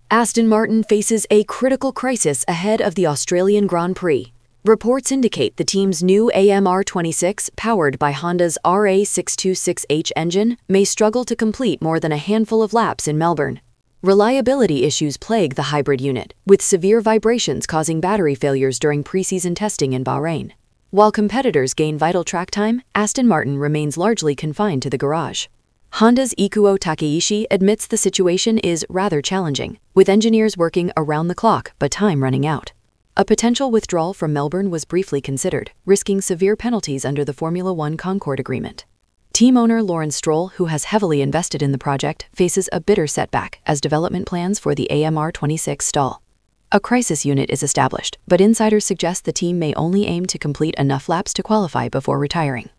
Aston Martin faces a critical crisis ahead of the Australian Grand Prix. Reports indicate the team's new AMR26, powered by Honda's RA626H engine, may struggle to complete more than a handful of laps in Melbourne. Reliability issues plague the hybrid unit, with severe vibrations causing battery failures during preseason testing in Bahrain. While competitors gain vital track time, Aston Martin remains largely confined to the garage. Honda's Ikuo Takeishi admits the situation is rather challenging, with engineers working around the clock but time running out. A potential withdrawal from Melbourne was briefly considered, risking severe penalties under the Formula One Concord Agreement. Team owner Lawrence Stroll, who has heavily invested in the project, faces a bitter setback as development plans for the AMR26 stall. A crisis unit is established, but insiders suggest the team may only aim to complete enough laps to qualify before retiring.